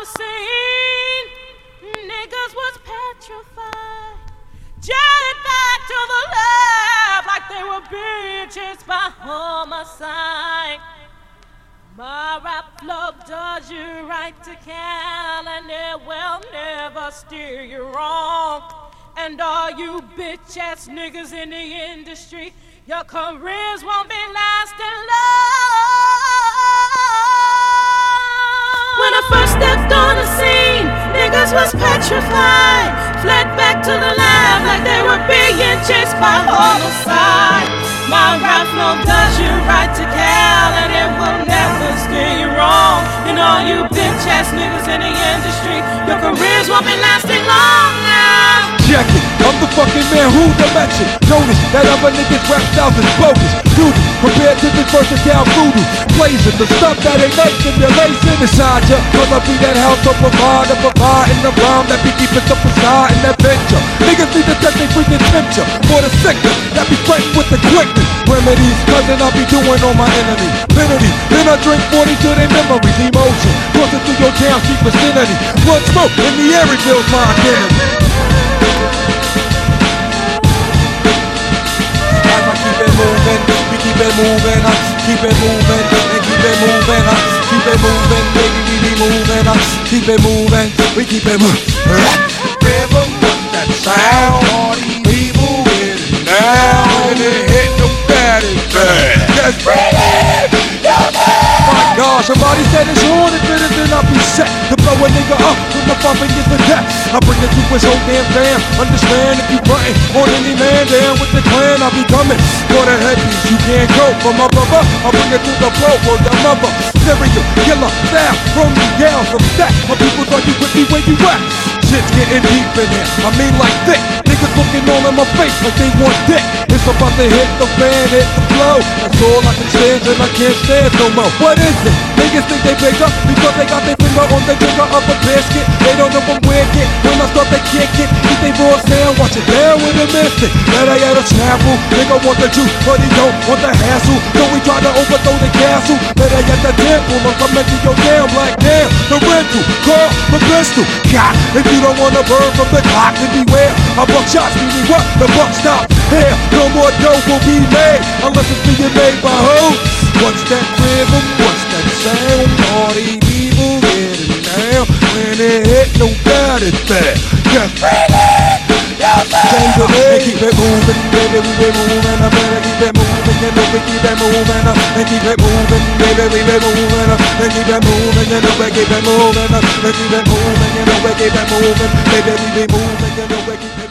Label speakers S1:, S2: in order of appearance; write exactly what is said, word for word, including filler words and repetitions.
S1: the scene, niggas was petrified. Jetted back to the lab like they were being chased by homicide. My rap flow does you right to Cal, and it will never steer you wrong. And all you bitch-ass niggas in the industry, your careers won't be lasting long. When I first stepped on the scene, niggas was petrified. Fled back to the lab like they were being chased by homicide. My rap flow does you right to Cal, and it will never steer you wrong. And all you bitch-ass niggas in the industry, your careers won't be lasting long now.
S2: Check it, I'm the fucking man who dimension. Notice that other niggas rap styles is bogus. Duty, compared to this versatile voodoo. Blazing the stuff that ain't nice simulation inside ya. Cause I be that house of provider, providing the rhyme that be keeping the facade and adventure. Niggas need to test they freaking temperature for the sickness that be fighting with the quickness. Remedies, cousin, I'll be doing on my enemy. Penalty, then I drink forty to their memories. Emotion, crossing through your town, street vicinity. Blood smoke in the air reveals my identity. We keep it moving, uh, keep it moving, and keep it moving, uh, keep it moving, baby, we be moving, uh, keep it moving, we keep it moving. River, what's that sound? All these people in it now, and it hit the batty bad. That's really, my God, somebody said it's on, if it is, then I'll be set to blow a nigga up with my five fingers to death. I bring it to his whole damn fam. Understand if you button on any man down with the clan, I'll be coming for the headpiece. You can't go for my brother. I'll bring it to the flow for the mother. Serial killer style from the yell from that. My people thought you with me where you at. Shit's getting deep in here. I mean like thick. Niggas looking all in my face like they want dick. It's about to hit the fan, hit the flow. That's all I can stand and I can't stand no more. What is it? Niggas think they bigger because they got their finger on the trigger of a basket. They don't know I'm wicked. When I start to kick it, eat they raw sound, watch it down with a mystic. Better get a sample. Nigga want the juice, but he don't want the hassle. So we try to overthrow the castle. Better get the temple. I'm coming to your damn black damn. The rental, car, the pistol. God, if you don't wanna burn from the clock, then beware. I buck shots, meaning what? The buck stops here. No more dough will be made unless it's being made by who? What's that rhythm? What's that sound? All these people getting down. When it hit, no doubt it's there. Just really, change the way. And keep it moving, baby, we be moving. I better keep it moving, you know we keep it moving. And keep it moving, baby, we be moving. And keep it moving, you know we keep it moving. And keep it moving, you know we keep it moving. Baby, we be moving, you know we keep it moving.